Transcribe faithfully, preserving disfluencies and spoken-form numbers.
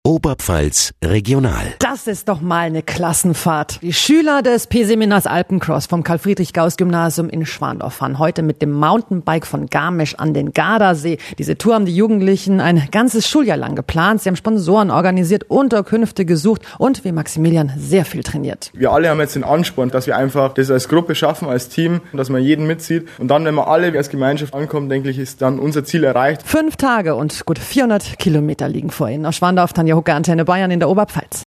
Oberpfalz Regional. Das ist doch mal eine Klassenfahrt. Die Schüler des P-Seminars Alpencross vom Karl-Friedrich-Gauß-Gymnasium in Schwandorf fahren heute mit dem Mountainbike von Garmisch an den Gardasee. Diese Tour haben die Jugendlichen ein ganzes Schuljahr lang geplant. Sie haben Sponsoren organisiert, Unterkünfte gesucht und wie Maximilian sehr viel trainiert. Wir alle haben jetzt den Ansporn, dass wir einfach das als Gruppe schaffen, als Team, dass man jeden mitzieht. Und dann, wenn wir alle als Gemeinschaft ankommen, denke ich, ist dann unser Ziel erreicht. Fünf Tage und gut vierhundert Kilometer liegen vor Ihnen. Aus Schwandorf, Tanja Hucke, Antenne Bayern in der Oberpfalz.